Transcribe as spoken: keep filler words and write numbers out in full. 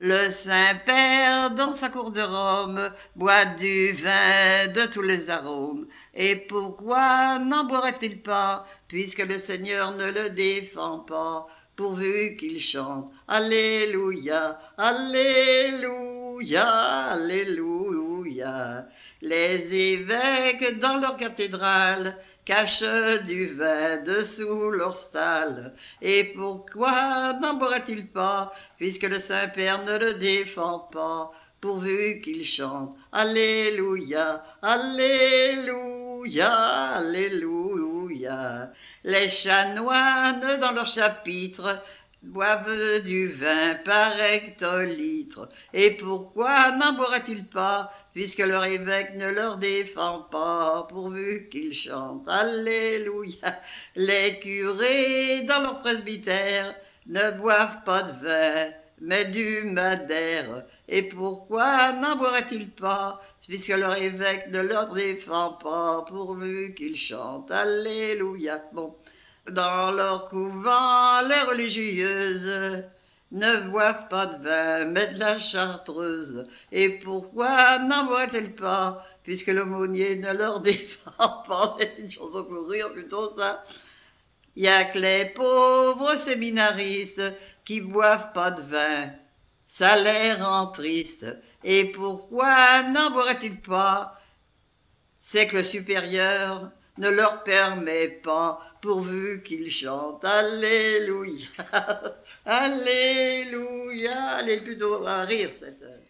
Le Saint-Père, dans sa cour de Rome, boit du vin de tous les arômes. Et pourquoi n'en boirait-il pas, puisque le Seigneur ne le défend pas, pourvu qu'il chante Alléluia, Alléluia, Alléluia. Les évêques, dans leur cathédrale, cachent du vin dessous leur stalle. Et pourquoi n'en boirait-il pas, puisque le Saint-Père ne le défend pas, pourvu qu'il chante Alléluia, Alléluia, Alléluia. Les chanoines, dans leur chapitre, boivent du vin par hectolitre. Et pourquoi n'en boirait-il pas, puisque leur évêque ne leur défend pas, pourvu qu'ils chantent Alléluia. Les curés, dans leur presbytère, ne boivent pas de vin, mais du madère. Et pourquoi n'en boiraient-ils pas, puisque leur évêque ne leur défend pas, pourvu qu'ils chantent Alléluia. Bon, dans leur couvent, les religieuses ne boivent pas de vin, mais de la chartreuse. Et pourquoi n'en boit-elle pas, puisque l'aumônier ne leur défend pas? C'est une chanson pour rire, plutôt ça. Il y a que les pauvres séminaristes qui boivent pas de vin. Ça les rend tristes. Et pourquoi n'en boiraient-ils pas? C'est que le supérieur ne leur permet pas, pourvu qu'ils chantent Alléluia, Alléluia. Elle est plutôt à rire, cette...